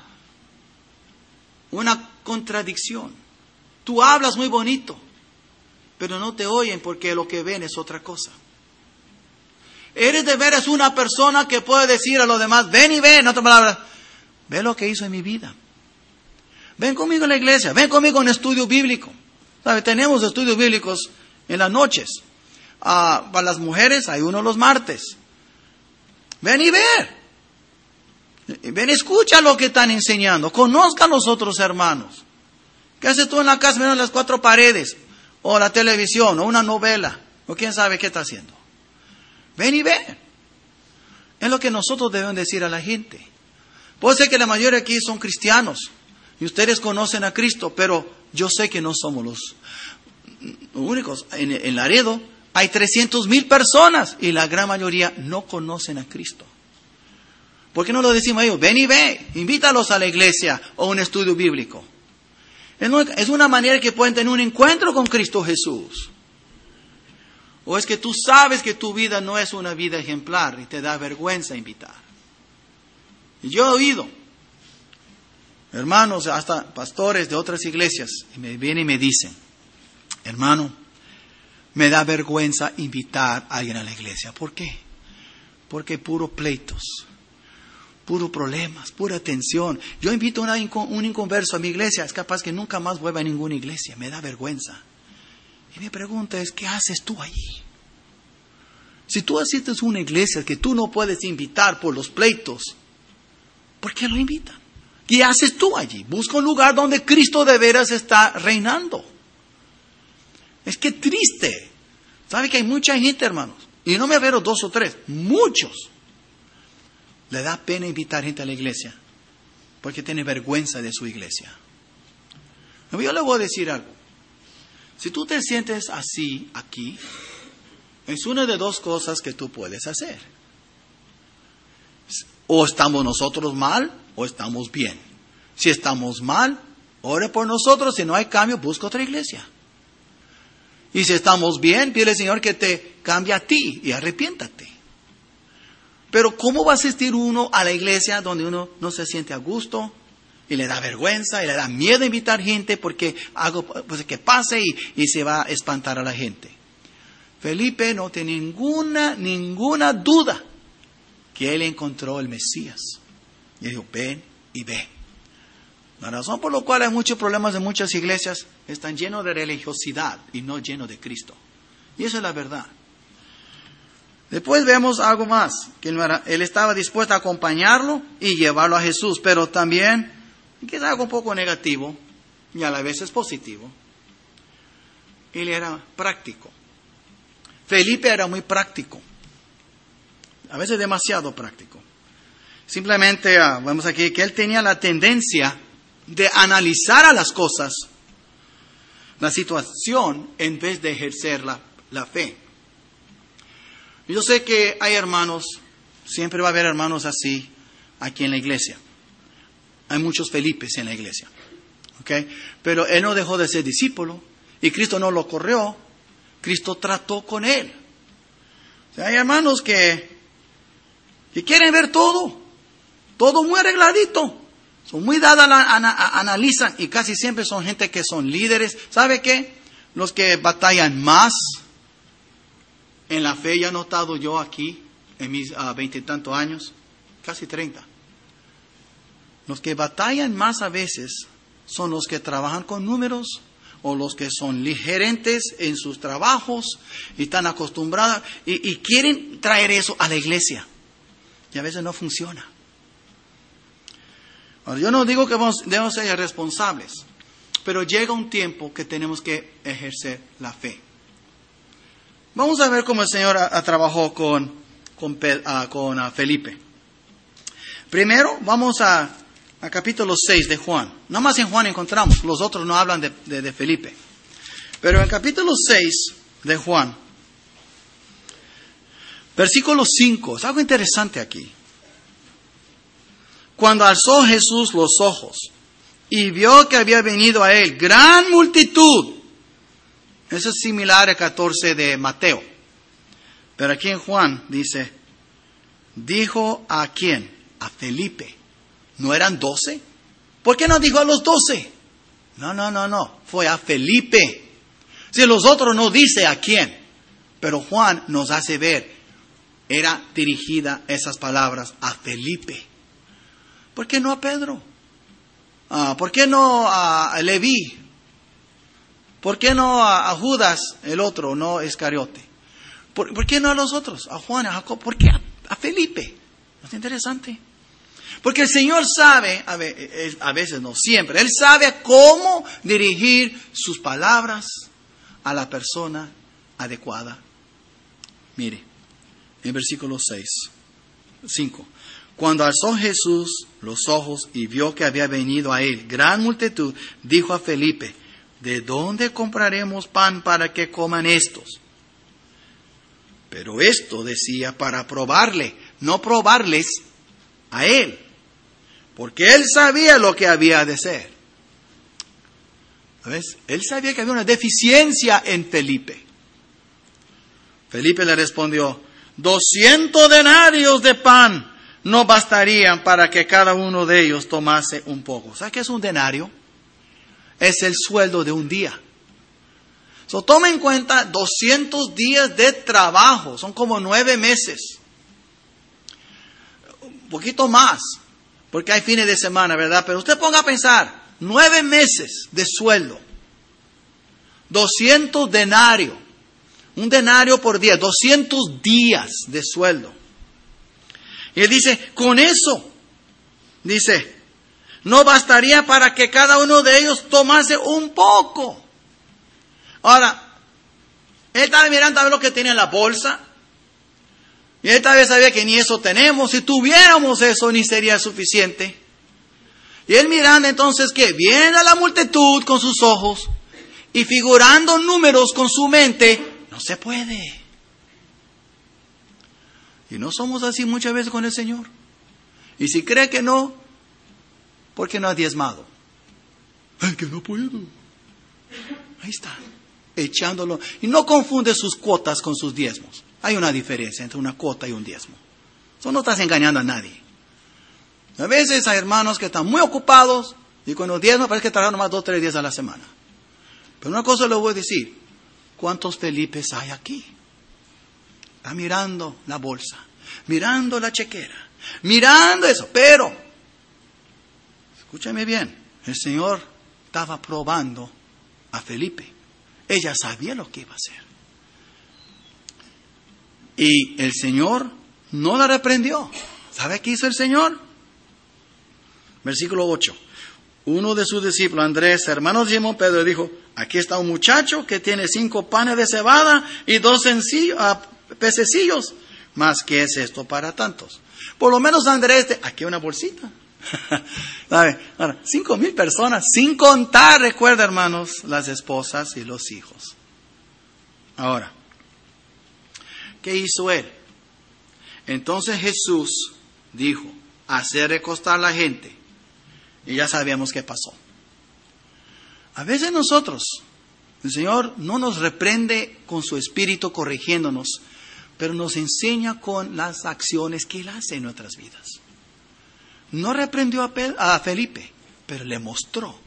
una contradicción? Tú hablas muy bonito, pero no te oyen porque lo que ven es otra cosa. Eres de veras una persona que puede decir a los demás, ven y ve, en otras palabras, ve lo que hizo en mi vida. Ven conmigo a la iglesia, ven conmigo en estudio bíblico. ¿Sabe? Tenemos estudios bíblicos en las noches. Para las mujeres hay uno los martes. Ven y ver. Ven, escucha lo que están enseñando. Conozca a los otros hermanos. ¿Qué haces tú en la casa mirando las cuatro paredes? O la televisión, o una novela, o quién sabe qué está haciendo. Ven y ve. Es lo que nosotros debemos decir a la gente. Puede ser que la mayoría aquí son cristianos, y ustedes conocen a Cristo, pero yo sé que no somos los únicos. En Laredo hay 300,000 personas, y la gran mayoría no conocen a Cristo. ¿Por qué no lo decimos a ellos? Ven y ve, invítalos a la iglesia o a un estudio bíblico. Es una manera que pueden tener un encuentro con Cristo Jesús. ¿O es que tú sabes que tu vida no es una vida ejemplar y te da vergüenza invitar? Y yo he oído hermanos, hasta pastores de otras iglesias, y me vienen y me dicen, hermano, me da vergüenza invitar a alguien a la iglesia. ¿Por qué? Porque puro pleitos, puro problemas, pura tensión. Yo invito a un inconverso a mi iglesia, es capaz que nunca más vuelva a ninguna iglesia, me da vergüenza. Y mi pregunta es, ¿qué haces tú allí? Si tú asistes a una iglesia que tú no puedes invitar por los pleitos, ¿por qué lo invitan? ¿Qué haces tú allí? Busca un lugar donde Cristo de veras está reinando. Es que triste. ¿Sabe que hay mucha gente, hermanos? Y no me refiero 2 o 3, muchos. Le da pena invitar gente a la iglesia porque tiene vergüenza de su iglesia. Yo le voy a decir algo. Si tú te sientes así aquí, es una de 2 cosas que tú puedes hacer. O estamos nosotros mal, o estamos bien. Si estamos mal, ore por nosotros. Si no hay cambio, busca otra iglesia. Y si estamos bien, pide al Señor que te cambie a ti y arrepiéntate. Pero ¿cómo va a asistir uno a la iglesia donde uno no se siente a gusto y le da vergüenza y le da miedo invitar gente porque algo pues, que pase y se va a espantar a la gente? Felipe no tiene ninguna duda que él encontró el Mesías. Y dijo, ven y ve. La razón por la cual hay muchos problemas en muchas iglesias están llenos de religiosidad y no llenos de Cristo. Y eso es la verdad. Después vemos algo más, que él estaba dispuesto a acompañarlo y llevarlo a Jesús, pero también, que es algo un poco negativo y a la vez es positivo, él era práctico. Felipe era muy práctico, a veces demasiado práctico. Simplemente vemos aquí que él tenía la tendencia de analizar a las cosas, la situación, en vez de ejercer la fe. Yo sé que hay hermanos, siempre va a haber hermanos así aquí en la iglesia. Hay muchos Felipes en la iglesia. ¿Okay? Pero él no dejó de ser discípulo y Cristo no lo corrió. Cristo trató con él. O sea, hay hermanos que quieren ver todo muy arregladito. Son muy dados, analizan y casi siempre son gente que son líderes. ¿Sabe qué? Los que batallan más en la fe, ya he notado yo aquí, en mis 20 y tantos años, casi 30. Los que batallan más a veces son los que trabajan con números o los que son gerentes en sus trabajos y están acostumbrados y quieren traer eso a la iglesia. Y a veces no funciona. Ahora, yo no digo que debemos ser irresponsables, pero llega un tiempo que tenemos que ejercer la fe. Vamos a ver cómo el Señor trabajó con Felipe. Primero, vamos a capítulo 6 de Juan. Nada más en Juan encontramos, los otros no hablan de Felipe. Pero en capítulo 6 de Juan, versículo 5, es algo interesante aquí. Cuando alzó Jesús los ojos y vio que había venido a él gran multitud. Eso es similar al 14 de Mateo. Pero aquí en Juan dice, dijo ¿a quién? A Felipe. ¿No eran 12? ¿Por qué no dijo a los 12? No. Fue a Felipe. Si los otros no dice a quién. Pero Juan nos hace ver era dirigida esas palabras a Felipe. ¿Por qué no a Pedro? ¿Por qué no a Leví? ¿Por qué no a Judas, el otro, no Iscariote? ¿Por qué no a los otros? A Juan, a Jacob. ¿Por qué a Felipe? ¿No es interesante? Porque el Señor sabe, a veces no siempre, Él sabe cómo dirigir sus palabras a la persona adecuada. Mire, en versículo 5. Cuando alzó Jesús los ojos y vio que había venido a él gran multitud, dijo a Felipe: ¿de dónde compraremos pan para que coman estos? Pero esto decía para probarle, no probarles a él, porque él sabía lo que había de ser. ¿Ves? Él sabía que había una deficiencia en Felipe. Felipe le respondió: 200 denarios de pan no bastarían para que cada uno de ellos tomase un poco. ¿Sabes qué es un denario? Es el sueldo de un día. Toma en cuenta 200 días de trabajo. Son como 9 meses. Un poquito más, porque hay fines de semana, ¿verdad? Pero usted ponga a pensar, 9 meses de sueldo. 200 denarios. Un denario por día, 200 días de sueldo. Y él dice, con eso, dice, no bastaría para que cada uno de ellos tomase un poco. Ahora, él estaba mirando a ver lo que tenía en la bolsa. Y él tal vez sabía que ni eso tenemos. Si tuviéramos eso, ni sería suficiente. Y él mirando entonces que viene a la multitud con sus ojos y figurando números con su mente, no se puede. Y no somos así muchas veces con el Señor. Y si cree que no, ¿por qué no ha diezmado? ¡Ay, que no puedo! Ahí está, echándolo. Y no confunde sus cuotas con sus diezmos. Hay una diferencia entre una cuota y un diezmo. Eso no estás engañando a nadie. A veces hay hermanos que están muy ocupados y con los diezmos parece que trabajan nomás 2 o 3 días a la semana. Pero una cosa les voy a decir. ¿Cuántos Felipes hay aquí? Está mirando la bolsa, mirando la chequera, mirando eso. Pero, escúchame bien, el Señor estaba probando a Felipe. Ella sabía lo que iba a hacer. Y el Señor no la reprendió. ¿Sabe qué hizo el Señor? Versículo 8. Uno de sus discípulos, Andrés, hermano de Simón Pedro, dijo: aquí está un muchacho que tiene 5 panes de cebada y 2 pececillos. ¿Más qué es esto para tantos? Por lo menos Andrés, aquí hay una bolsita. ¿Sabe? Ahora, 5,000 personas, sin contar, recuerda hermanos, las esposas y los hijos. Ahora, ¿qué hizo él? Entonces Jesús dijo: hacer recostar a la gente. Y ya sabíamos qué pasó. A veces nosotros, el Señor no nos reprende con su espíritu corrigiéndonos, pero nos enseña con las acciones que Él hace en nuestras vidas. No reprendió a Felipe, pero le mostró.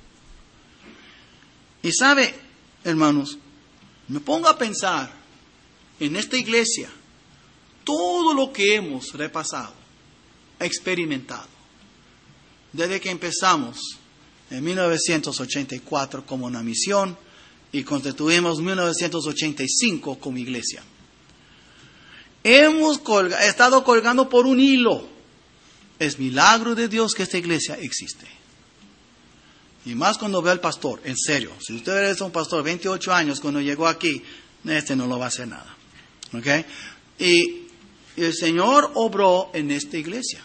Y sabe, hermanos, me pongo a pensar en esta iglesia, todo lo que hemos repasado, experimentado, desde que empezamos en 1984 como una misión y constituimos 1985 como iglesia. Hemos estado colgando por un hilo. Es milagro de Dios que esta iglesia existe. Y más cuando veo al pastor, en serio. Si usted es un pastor 28 años cuando llegó aquí, no lo va a hacer nada. ¿Ok? Y el Señor obró en esta iglesia.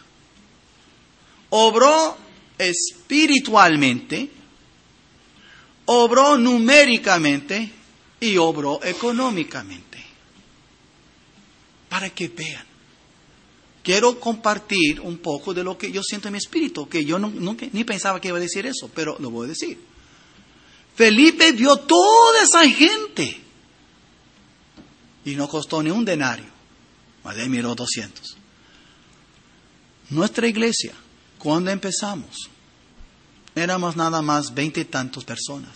Obró espiritualmente, obró numéricamente y obró económicamente. Para que vean. Quiero compartir un poco de lo que yo siento en mi espíritu, que yo nunca, ni pensaba que iba a decir eso, pero lo voy a decir. Felipe vio toda esa gente y no costó ni un denario. Más de miró 200. Nuestra iglesia, cuando empezamos, éramos nada más 20 y tantos personas.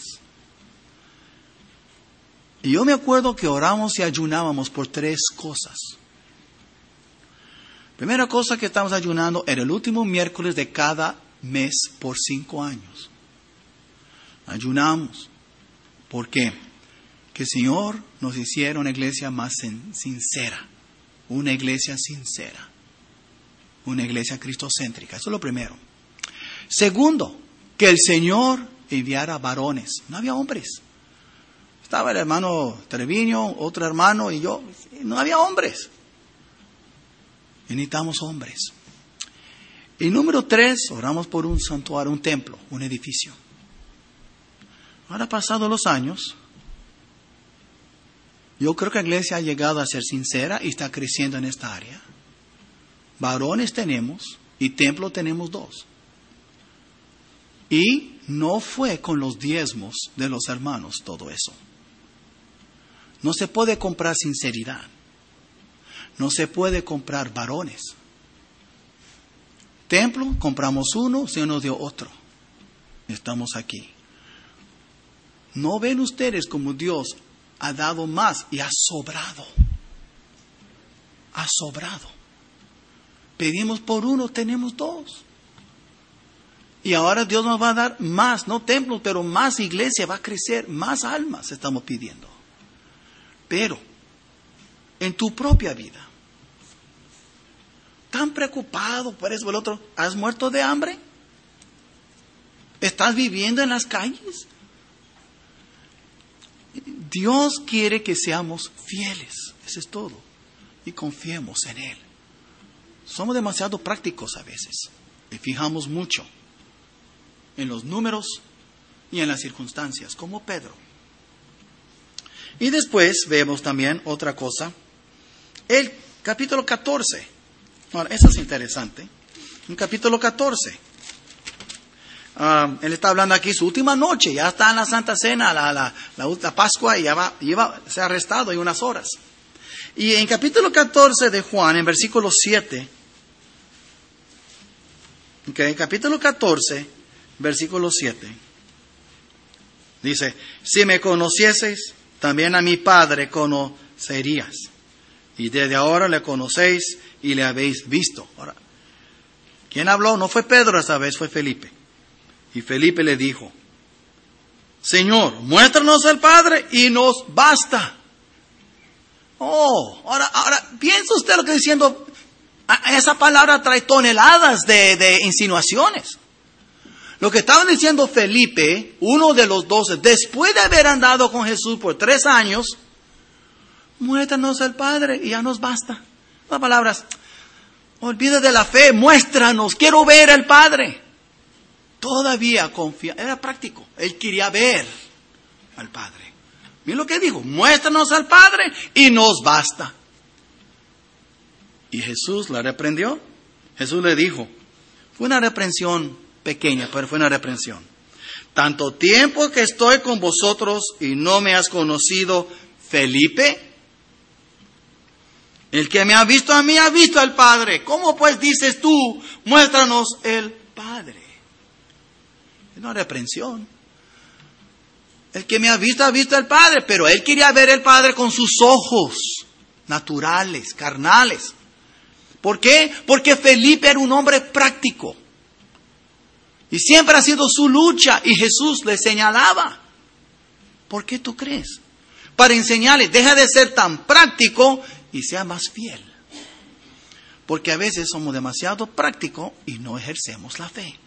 Y yo me acuerdo que oramos y ayunábamos por 3 cosas. Primera cosa que estamos ayunando era el último miércoles de cada mes por 5 años. Ayunamos. ¿Por qué? Que el Señor nos hiciera una iglesia más sincera. Una iglesia sincera. Una iglesia cristocéntrica. Eso es lo primero. Segundo, que el Señor enviara varones. No había hombres. Estaba el hermano Treviño, otro hermano y yo. No había hombres. Y necesitamos hombres. Y número 3, oramos por un santuario, un templo, un edificio. Ahora, pasados los años, yo creo que la iglesia ha llegado a ser sincera y está creciendo en esta área. Varones tenemos y templo tenemos 2. Y no fue con los diezmos de los hermanos todo eso. No se puede comprar sinceridad. No se puede comprar varones. Templo, compramos uno, se nos dio otro. Estamos aquí. ¿No ven ustedes como Dios ha dado más y ha sobrado? Ha sobrado. Pedimos por uno, tenemos 2. Y ahora Dios nos va a dar más, no templos, pero más iglesia, va a crecer, más almas estamos pidiendo. Pero, en tu propia vida, ¿tan preocupado por eso o el otro? ¿Has muerto de hambre? ¿Estás viviendo en las calles? Dios quiere que seamos fieles, eso es todo, y confiemos en Él. Somos demasiado prácticos a veces, y fijamos mucho en los números y en las circunstancias, como Pedro. Y después vemos también otra cosa, el capítulo 14. Ahora, eso es interesante. En capítulo 14. Él está hablando aquí su última noche, ya está en la Santa Cena, la Pascua, y ya va a ser arrestado en unas horas. Y en capítulo 14 de Juan, en versículo 7, capítulo 14, versículo 7, dice, si me conocieseis, también a mi Padre conocerías. Y desde ahora le conocéis y le habéis visto. Ahora, ¿quién habló? No fue Pedro esta vez, fue Felipe. Y Felipe le dijo, Señor, muéstranos al Padre y nos basta. Ahora, piensa usted lo que está diciendo. Esa palabra trae toneladas de insinuaciones. Lo que estaba diciendo Felipe, uno de los 12, después de haber andado con Jesús por 3 años, muéstranos al Padre y ya nos basta. Las palabras, olvida de la fe, muéstranos, quiero ver al Padre. Todavía confía, era práctico, él quería ver al Padre. Miren lo que dijo, muéstranos al Padre y nos basta. Y Jesús la reprendió. Jesús le dijo, fue una reprensión pequeña, pero fue una reprensión. Tanto tiempo que estoy con vosotros y no me has conocido, Felipe. El que me ha visto a mí ha visto al Padre. ¿Cómo pues dices tú, muéstranos el Padre? Es una reprensión. El que me ha visto al Padre, pero él quería ver el Padre con sus ojos naturales, carnales. ¿Por qué? Porque Felipe era un hombre práctico. Y siempre ha sido su lucha. Y Jesús le señalaba. ¿Por qué tú crees? Para enseñarle, deja de ser tan práctico y sea más fiel. Porque a veces somos demasiado prácticos y no ejercemos la fe.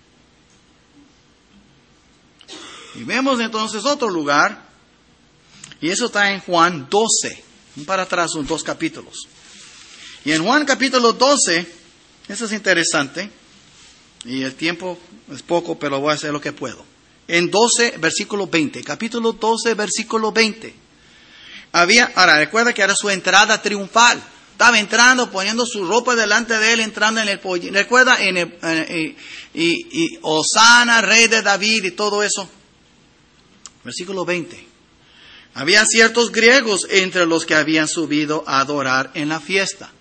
Y vemos entonces otro lugar. Y eso está en Juan 12. Para atrás son 2 capítulos. Y en Juan capítulo 12, eso es interesante. Y el tiempo es poco, pero voy a hacer lo que puedo. En 12, versículo 20. Capítulo 12, versículo 20. Ahora, recuerda que era su entrada triunfal. Estaba entrando, poniendo su ropa delante de él, entrando en el pollino. Recuerda, Hosana, rey de David y todo eso. Versículo 20. Había ciertos griegos entre los que habían subido a adorar en la fiesta.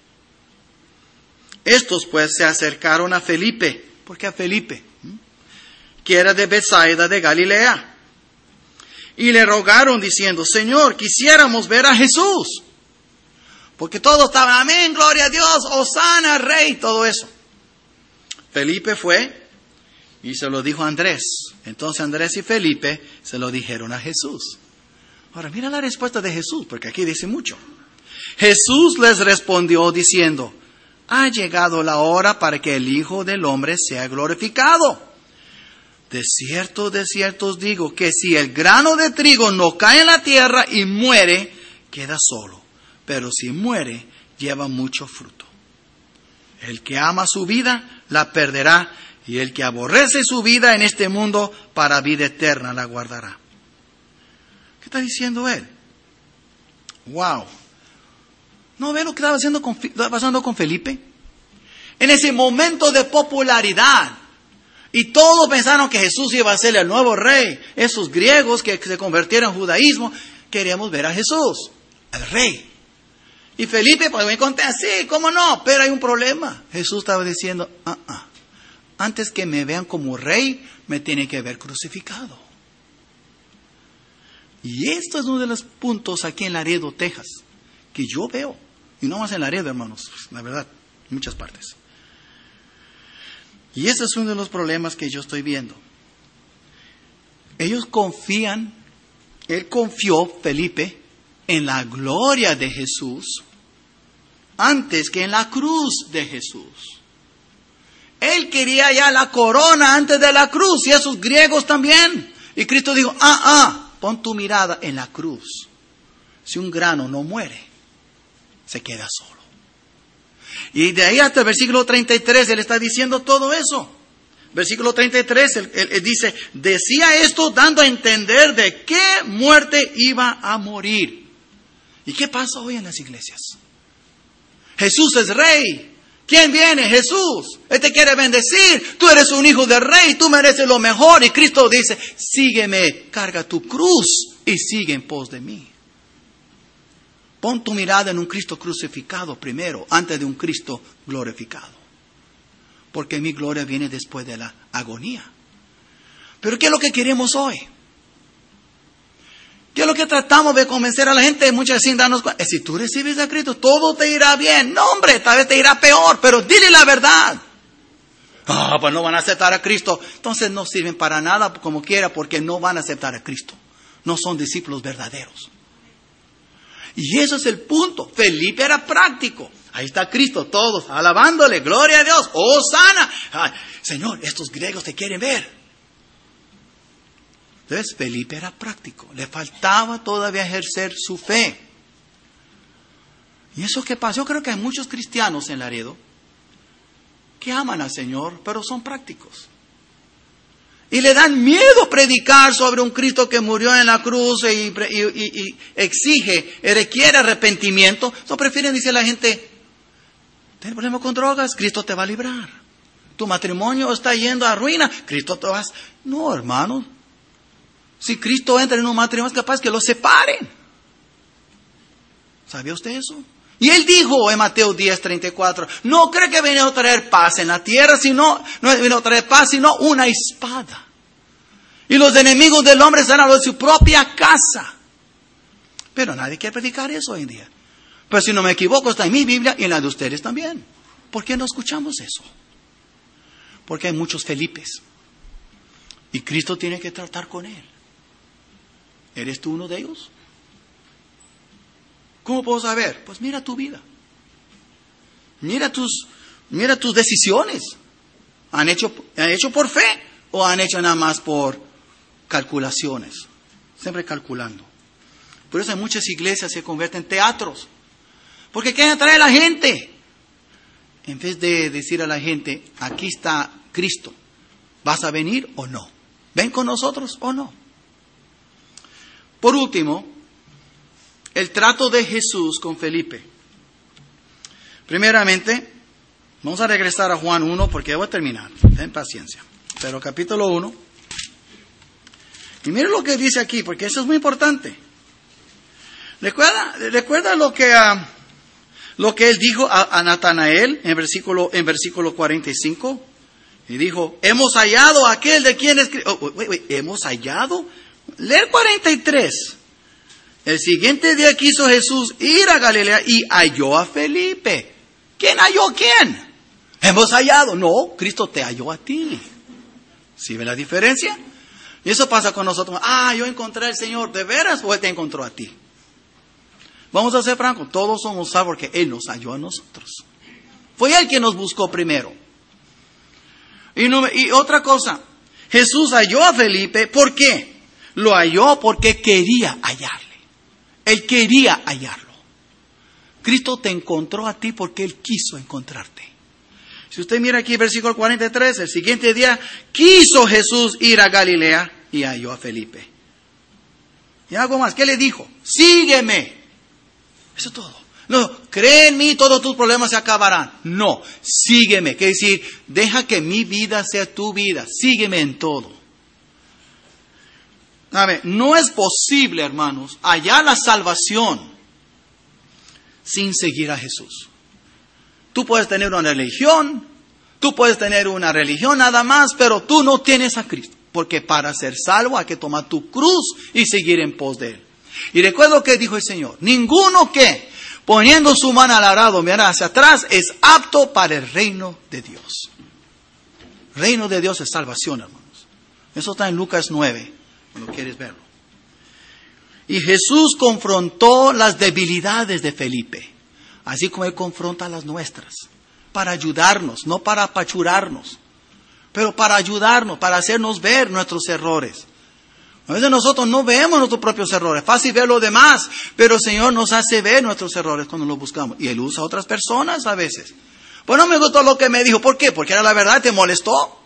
Estos pues se acercaron a Felipe. ¿Por qué a Felipe? Que era de Betsaida de Galilea. Y le rogaron diciendo, Señor, quisiéramos ver a Jesús. Porque todos estaban, amén, gloria a Dios, hosana, rey, todo eso. Felipe fue y se lo dijo a Andrés. Entonces Andrés y Felipe se lo dijeron a Jesús. Ahora mira la respuesta de Jesús, porque aquí dice mucho. Jesús les respondió diciendo, ha llegado la hora para que el Hijo del Hombre sea glorificado. De cierto os digo que si el grano de trigo no cae en la tierra y muere, queda solo. Pero si muere, lleva mucho fruto. El que ama su vida, la perderá. Y el que aborrece su vida en este mundo, para vida eterna la guardará. ¿Qué está diciendo él? ¡Wow! ¿No ve lo que estaba pasando con Felipe? En ese momento de popularidad. Y todos pensaron que Jesús iba a ser el nuevo rey. Esos griegos que se convirtieron en judaísmo, queríamos ver a Jesús, el rey. Y Felipe, pues me conté, sí, ¿cómo no? Pero hay un problema. Jesús estaba diciendo, antes que me vean como rey, me tienen que ver crucificado. Y esto es uno de los puntos aquí en Laredo, Texas, que yo veo. Y no más en Laredo, hermanos, la verdad, en muchas partes. Y ese es uno de los problemas que yo estoy viendo. Ellos confían, él confió, Felipe, en la gloria de Jesús antes que en la cruz de Jesús. Él quería ya la corona antes de la cruz, y esos griegos también. Y Cristo dijo, pon tu mirada en la cruz. Si un grano no muere, se queda solo. Y de ahí hasta el versículo 33, él está diciendo todo eso. Versículo 33, él dice, decía esto dando a entender de qué muerte iba a morir. ¿Y qué pasa hoy en las iglesias? Jesús es rey. ¿Quién viene? Jesús. Él te quiere bendecir. Tú eres un hijo de rey. Tú mereces lo mejor. Y Cristo dice, sígueme, carga tu cruz y sigue en pos de mí. Pon tu mirada en un Cristo crucificado primero, antes de un Cristo glorificado. Porque mi gloria viene después de la agonía. Pero ¿qué es lo que queremos hoy? ¿Qué es lo que tratamos de convencer a la gente? Muchas veces sin darnos cuenta. Si tú recibes a Cristo, todo te irá bien. No, hombre, tal vez te irá peor, pero dile la verdad. Pues no van a aceptar a Cristo. Entonces no sirven para nada como quiera, porque no van a aceptar a Cristo. No son discípulos verdaderos. Y eso es el punto. Felipe era práctico. Ahí está Cristo, todos alabándole, gloria a Dios, ¡hosana! Señor, estos griegos te quieren ver. Entonces Felipe era práctico. Le faltaba todavía ejercer su fe. ¿Y eso qué pasa? Yo creo que hay muchos cristianos en Laredo que aman al Señor, pero son prácticos. Y le dan miedo predicar sobre un Cristo que murió en la cruz y exige, requiere arrepentimiento. No prefieren, dice la gente, ¿tienes problemas con drogas? Cristo te va a librar. Tu matrimonio está yendo a ruina. Cristo te va a... No, hermano. Si Cristo entra en un matrimonio, es capaz que lo separen. ¿Sabía usted eso? Y él dijo en Mateo 10:34, no cree que vino a traer paz en la tierra, no vino a traer paz, sino una espada. Y los enemigos del hombre están a lo de su propia casa. Pero nadie quiere predicar eso hoy en día. Pero si no me equivoco, está en mi Biblia y en la de ustedes también. ¿Por qué no escuchamos eso? Porque hay muchos Felipes. Y Cristo tiene que tratar con él. ¿Eres tú uno de ellos? ¿Cómo puedo saber? Pues mira tu vida. Mira tus decisiones. ¿Han hecho por fe o han hecho nada más por calculaciones? Siempre calculando. Por eso en muchas iglesias se convierten en teatros. Porque quieren atraer a la gente. En vez de decir a la gente, aquí está Cristo. ¿Vas a venir o no? ¿Ven con nosotros o no? Por último, el trato de Jesús con Felipe. Primeramente, vamos a regresar a Juan 1 porque voy a terminar. Ten paciencia. Pero capítulo 1. Y miren lo que dice aquí, porque eso es muy importante. ¿Recuerda lo que él dijo a Natanael en versículo 45? Y dijo, hemos hallado a aquel de quien es... hemos hallado. Lee el 43. El siguiente día quiso Jesús ir a Galilea y halló a Felipe. ¿Quién halló a quién? Hemos hallado. No, Cristo te halló a ti. ¿Sí ve la diferencia? Y eso pasa con nosotros. Yo encontré al Señor. ¿De veras o Él te encontró a ti? Vamos a ser francos. Todos somos salvos porque Él nos halló a nosotros. Fue Él quien nos buscó primero. Y otra cosa. Jesús halló a Felipe. ¿Por qué? Lo halló porque quería hallarle. Él quería hallarlo. Cristo te encontró a ti porque Él quiso encontrarte. Si usted mira aquí versículo 43, el siguiente día quiso Jesús ir a Galilea y halló a Felipe. Y algo más, ¿qué le dijo? Sígueme. Eso es todo. No, cree en mí, todos tus problemas se acabarán. No, sígueme. Quiere decir, deja que mi vida sea tu vida. Sígueme en todo. A ver, no es posible, hermanos, hallar la salvación sin seguir a Jesús. Tú puedes tener una religión nada más, pero tú no tienes a Cristo. Porque para ser salvo hay que tomar tu cruz y seguir en pos de Él. Y recuerdo que dijo el Señor, ninguno que poniendo su mano al arado mira hacia atrás es apto para el reino de Dios. Reino de Dios es salvación, hermanos. Eso está en Lucas 9. Cuando quieres verlo. Y Jesús confrontó las debilidades de Felipe, así como Él confronta las nuestras, para ayudarnos, no para apachurarnos, pero para ayudarnos, para hacernos ver nuestros errores. A veces nosotros no vemos nuestros propios errores, fácil ver los demás, pero el Señor nos hace ver nuestros errores cuando los buscamos. Y Él usa a otras personas a veces. Pues no me gustó lo que me dijo, ¿por qué? Porque era la verdad, te molestó.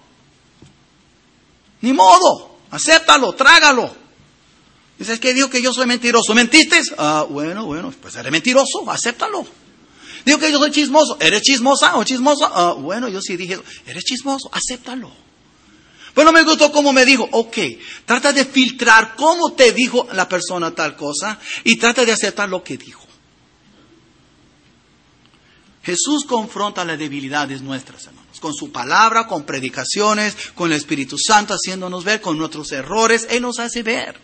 Ni modo. Acéptalo, trágalo. Dices que dijo que yo soy mentiroso. ¿Mentiste? Bueno, pues eres mentiroso, acéptalo. Digo que yo soy chismoso. ¿Eres chismosa o chismoso? Bueno, yo sí dije, eres chismoso, acéptalo. Pues no me gustó cómo me dijo. Ok, trata de filtrar cómo te dijo la persona tal cosa y trata de aceptar lo que dijo. Jesús confronta las debilidades nuestras, hermanos, con su palabra, con predicaciones, con el Espíritu Santo haciéndonos ver, con nuestros errores, Él nos hace ver.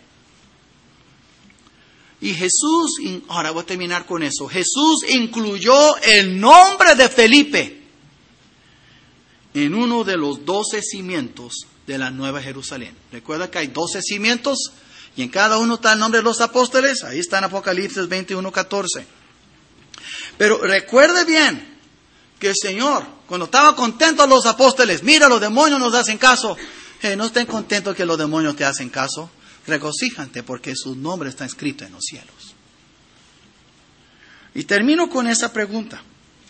Y Jesús, ahora voy a terminar con eso, Jesús incluyó el nombre de Felipe en uno de los 12 cimientos de la Nueva Jerusalén. Recuerda que hay 12 cimientos y en cada uno está el nombre de los apóstoles, ahí está en Apocalipsis 21:14. Pero recuerde bien que el Señor, cuando estaba contento a los apóstoles, mira, los demonios nos hacen caso. No estén contentos que los demonios te hacen caso. Regocíjate porque su nombre está escrito en los cielos. Y termino con esa pregunta.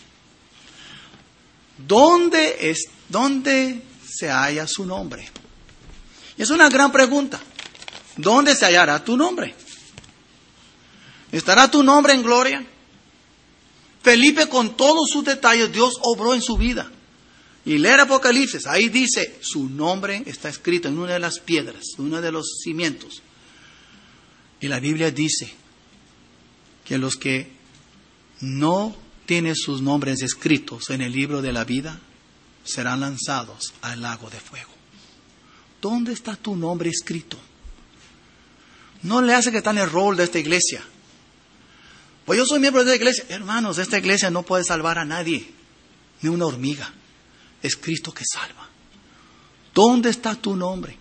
¿Dónde se halla su nombre? Y es una gran pregunta. ¿Dónde se hallará tu nombre? ¿Estará tu nombre en gloria? Felipe, con todos sus detalles, Dios obró en su vida. Y leer Apocalipsis, ahí dice, su nombre está escrito en una de las piedras, uno de los cimientos. Y la Biblia dice que los que no tienen sus nombres escritos en el libro de la vida serán lanzados al lago de fuego. ¿Dónde está tu nombre escrito? No le hace que está en el rol de esta iglesia. Pues yo soy miembro de esta iglesia. Hermanos, esta iglesia no puede salvar a nadie, ni una hormiga. Es Cristo que salva. ¿Dónde está tu nombre?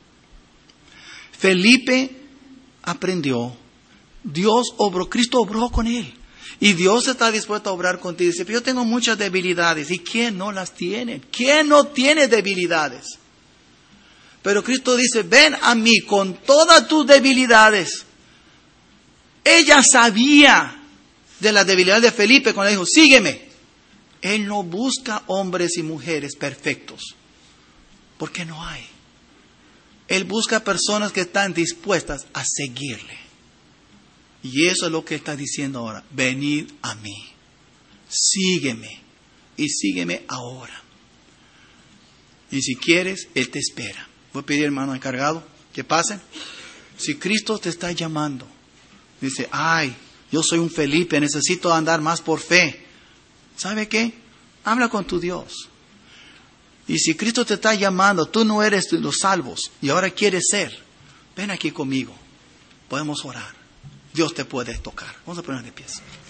Felipe aprendió. Dios obró, Cristo obró con él. Y Dios está dispuesto a obrar contigo. Dice, yo tengo muchas debilidades. ¿Y quién no las tiene? ¿Quién no tiene debilidades? Pero Cristo dice, ven a mí con todas tus debilidades. Ella sabía de la debilidad de Felipe cuando dijo, sígueme. Él no busca hombres y mujeres perfectos, porque no hay. Él busca personas que están dispuestas a seguirle. Y eso es lo que está diciendo ahora. Venid a mí, sígueme y sígueme ahora. Y si quieres, Él te espera. Voy a pedir, hermano encargado, que pase. Si Cristo te está llamando, dice, yo soy un Felipe, necesito andar más por fe. ¿Sabe qué? Habla con tu Dios. Y si Cristo te está llamando, tú no eres de los salvos y ahora quieres ser, ven aquí conmigo. Podemos orar. Dios te puede tocar. Vamos a poner de pies.